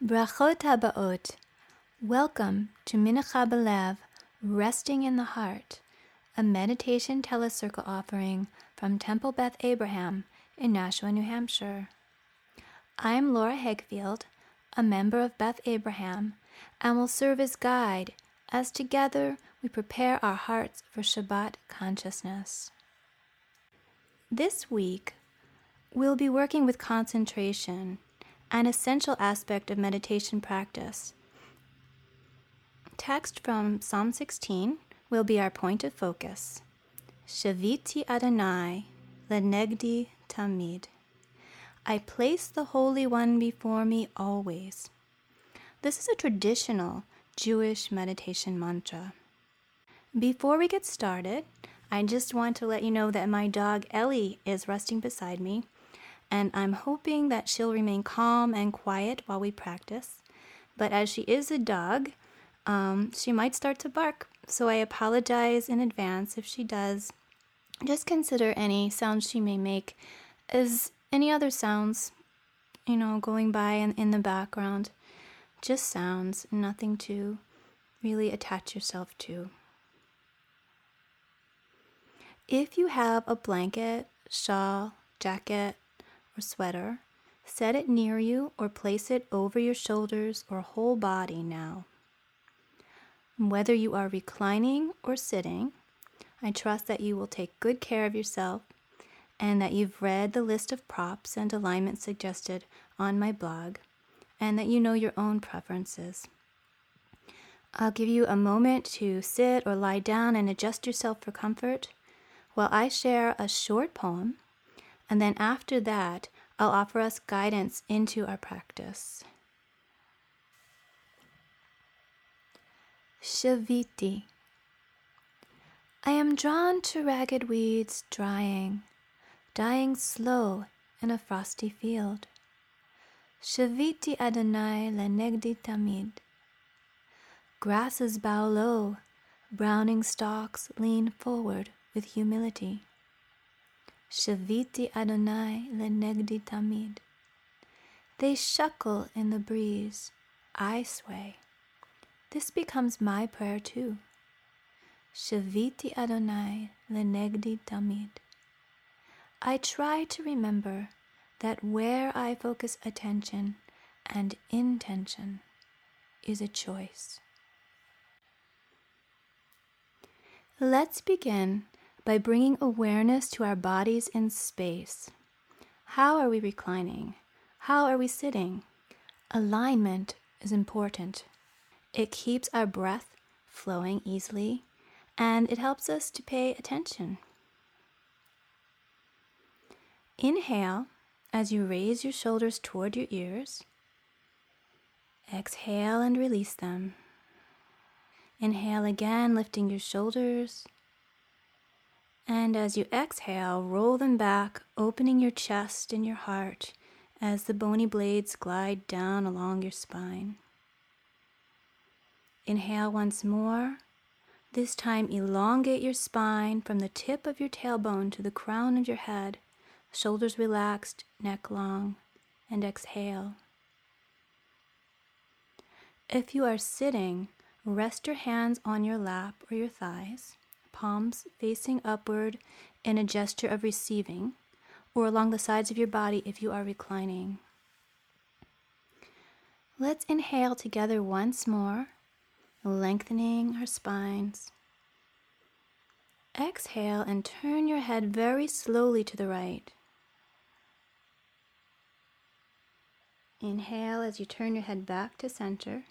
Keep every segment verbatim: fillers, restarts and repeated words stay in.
Brachot Habaot. Welcome to Mincha B'Lev, Resting in the Heart, a meditation telecircle offering from Temple Beth Abraham in Nashua, New Hampshire. I'm Laura Hegfield, a member of Beth Abraham, and will serve as guide as together we prepare our hearts for Shabbat consciousness. This week, we'll be working with concentration, an essential aspect of meditation practice. Text from Psalm sixteen will be our point of focus. Shaviti Adonai lenegdi tamid. I place the Holy One before me always. This is a traditional Jewish meditation mantra. Before we get started, I just want to let you know that my dog Ellie is resting beside me, and I'm hoping that she'll remain calm and quiet while we practice. But as she is a dog, um, she might start to bark, so I apologize in advance if she does. Just consider any sounds she may make as any other sounds, you know, going by in, in the background. Just sounds, nothing to really attach yourself to. If you have a blanket, shawl, jacket, or sweater, set it near you or place it over your shoulders or whole body now. Whether you are reclining or sitting, I trust that you will take good care of yourself and that you've read the list of props and alignments suggested on my blog and that you know your own preferences. I'll give you a moment to sit or lie down and adjust yourself for comfort while I share a short poem. And then after that, I'll offer us guidance into our practice. Shaviti. I am drawn to ragged weeds drying, dying slow in a frosty field. Shaviti Adonai lenegdi tamid. Grasses bow low, browning stalks lean forward with humility. Shaviti Adonai lenegdi tamid. They shuckle in the breeze, I sway. This becomes my prayer too. Shaviti Adonai lenegdi tamid. I try to remember that where I focus attention and intention is a choice. Let's begin by bringing awareness to our bodies in space. How are we reclining? How are we sitting? Alignment is important. It keeps our breath flowing easily, and it helps us to pay attention. Inhale as you raise your shoulders toward your ears. Exhale and release them. Inhale again, lifting your shoulders. And as you exhale, roll them back, opening your chest and your heart as the bony blades glide down along your spine. Inhale once more. This time elongate your spine from the tip of your tailbone to the crown of your head, shoulders relaxed, neck long, and exhale. If you are sitting, rest your hands on your lap or your thighs, palms facing upward in a gesture of receiving, or along the sides of your body if you are reclining. Let's inhale together once more, lengthening our spines. Exhale and turn your head very slowly to the right. Inhale as you turn your head back to center.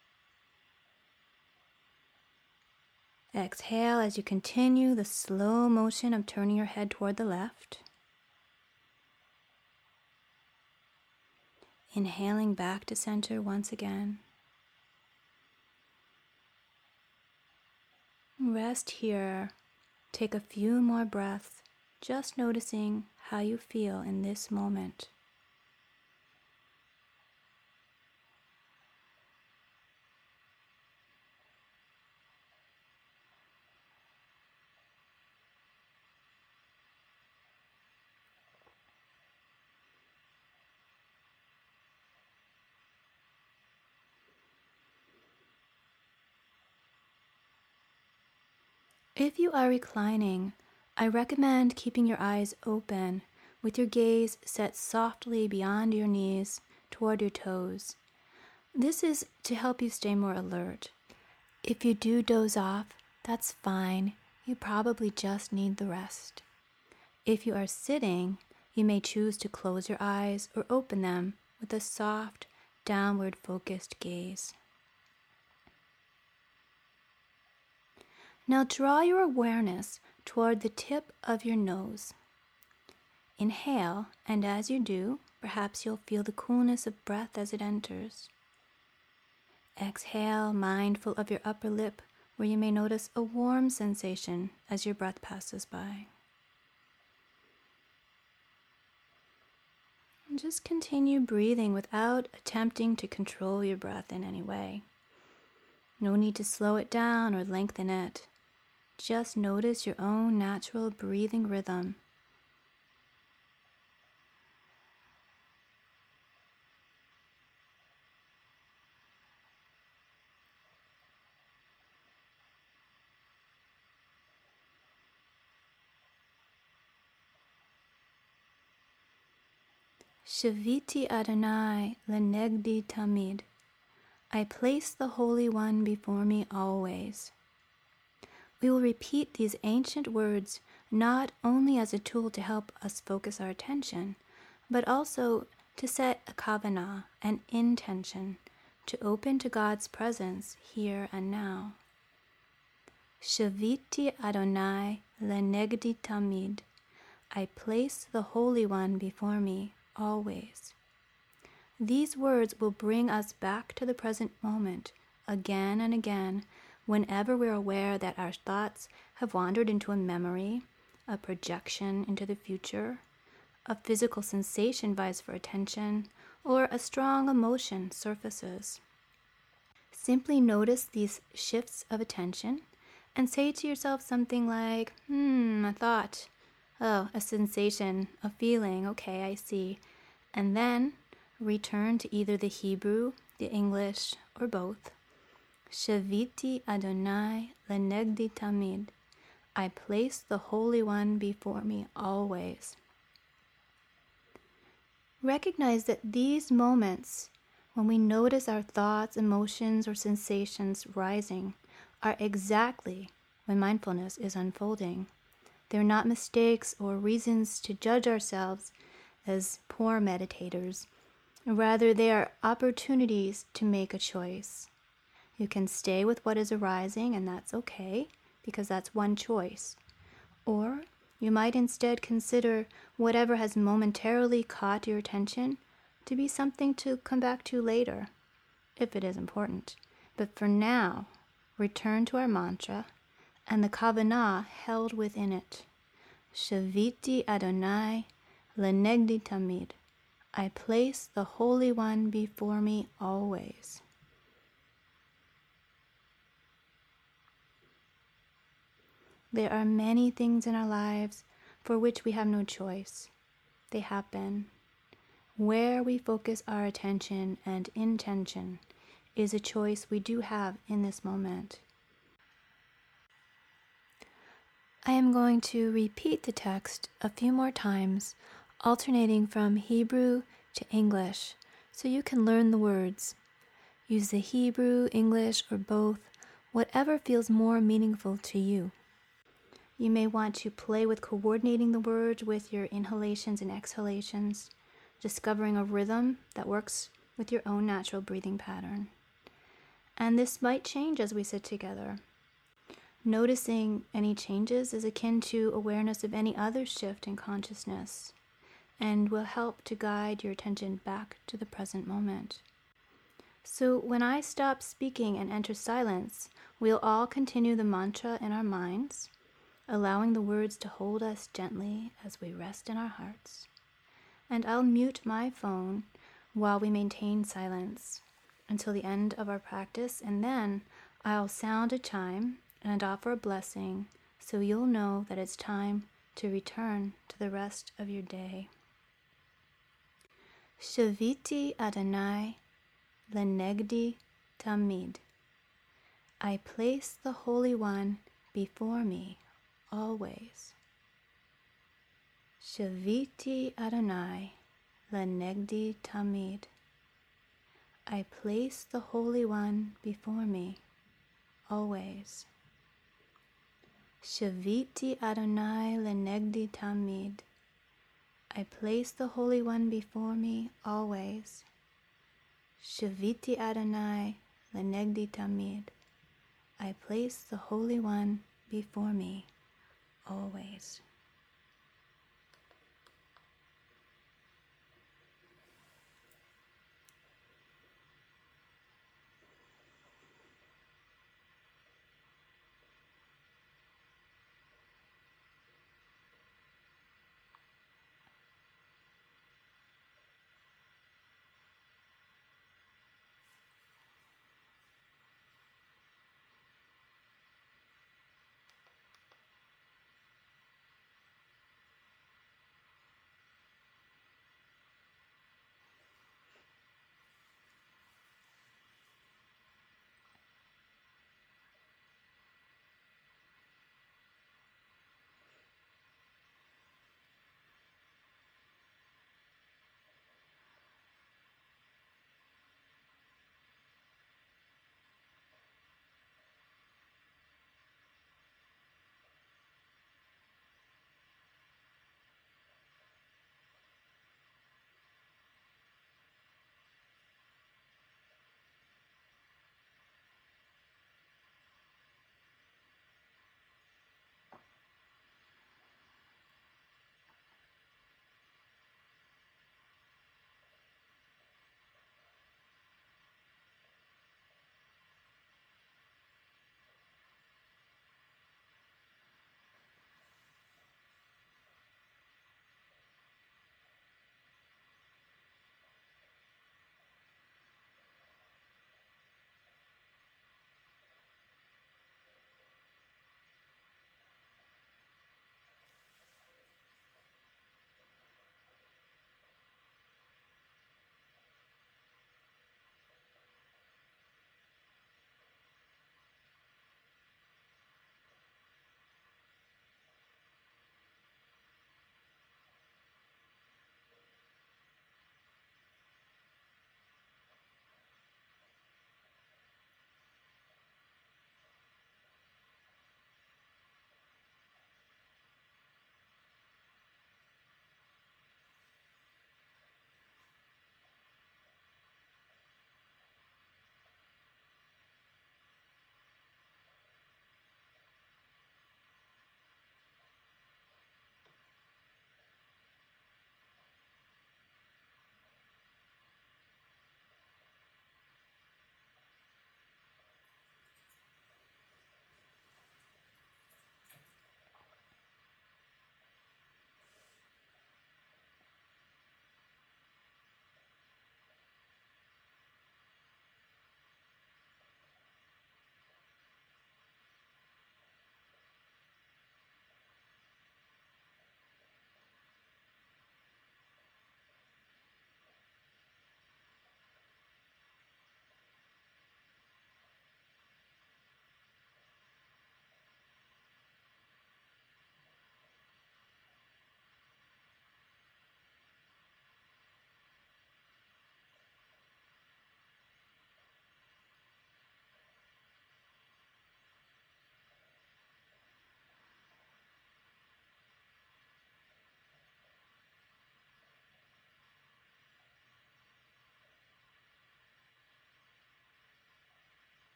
Exhale as you continue the slow motion of turning your head toward the left. Inhaling back to center once again. Rest here. Take a few more breaths, just noticing how you feel in this moment. If you are reclining, I recommend keeping your eyes open with your gaze set softly beyond your knees toward your toes. This is to help you stay more alert. If you do doze off, that's fine. You probably just need the rest. If you are sitting, you may choose to close your eyes or open them with a soft, downward focused gaze. Now draw your awareness toward the tip of your nose. Inhale, and as you do, perhaps you'll feel the coolness of breath as it enters. Exhale, mindful of your upper lip, where you may notice a warm sensation as your breath passes by. And just continue breathing without attempting to control your breath in any way. No need to slow it down or lengthen it. Just notice your own natural breathing rhythm. Shaviti Adonai lenegdi tamid. I place the Holy One before me always. We will repeat these ancient words not only as a tool to help us focus our attention, but also to set a kavanah, an intention, to open to God's presence here and now. Shaviti Adonai lenegdi tamid. I place the Holy One before me always. These words will bring us back to the present moment again and again whenever we're aware that our thoughts have wandered into a memory, a projection into the future, a physical sensation vies for attention, or a strong emotion surfaces. Simply notice these shifts of attention and say to yourself something like, hmm, a thought, oh, a sensation, a feeling, okay, I see. And then return to either the Hebrew, the English, or both. Shaviti Adonai lenegdi tamid. I place the Holy One before me always. Recognize that these moments, when we notice our thoughts, emotions, or sensations rising, are exactly when mindfulness is unfolding. They're not mistakes or reasons to judge ourselves as poor meditators. Rather, they are opportunities to make a choice. You can stay with what is arising, and that's okay, because that's one choice. Or you might instead consider whatever has momentarily caught your attention to be something to come back to later, if it is important. But for now, return to our mantra and the kavanah held within it. Shaviti Adonai lenegdi tamid. I place the Holy One before me always. There are many things in our lives for which we have no choice. They happen. Where we focus our attention and intention is a choice we do have in this moment. I am going to repeat the text a few more times, alternating from Hebrew to English, so you can learn the words. Use the Hebrew, English, or both, whatever feels more meaningful to you. You may want to play with coordinating the words with your inhalations and exhalations, discovering a rhythm that works with your own natural breathing pattern. And this might change as we sit together. Noticing any changes is akin to awareness of any other shift in consciousness, and will help to guide your attention back to the present moment. So when I stop speaking and enter silence, we'll all continue the mantra in our minds, allowing the words to hold us gently as we rest in our hearts. And I'll mute my phone while we maintain silence until the end of our practice, and then I'll sound a chime and offer a blessing so you'll know that it's time to return to the rest of your day. Shaviti Adonai lenegdi tamid. I place the Holy One before me always. Shaviti Adonai lenegdi tamid. I place the Holy One before me always. Shaviti Adonai lenegdi tamid. I place the Holy One before me always. Shaviti Adonai lenegdi tamid. I place the Holy One before me always.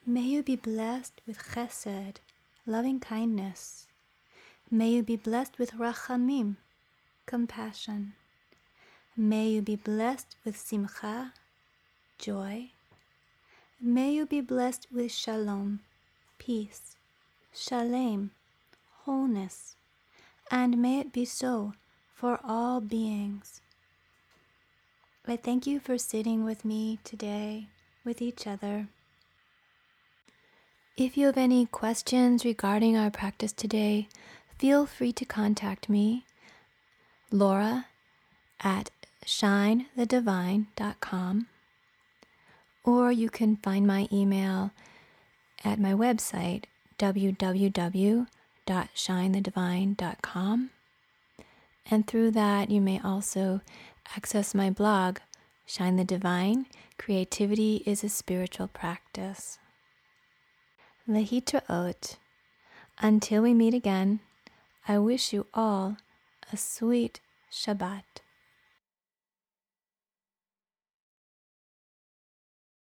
May you be blessed with chesed, loving kindness. May you be blessed with rachamim, compassion. May you be blessed with simcha, joy. May you be blessed with shalom, peace, shalem, wholeness, and may it be so for all beings. I thank you for sitting with me today, with each other. If you have any questions regarding our practice today, feel free to contact me, Laura, at shine the divine dot com, or you can find my email at my website, w w w dot shine the divine dot com, and through that you may also access my blog, Shine the Divine, Creativity is a Spiritual Practice. Lehitraot. Until we meet again, I wish you all a sweet Shabbat.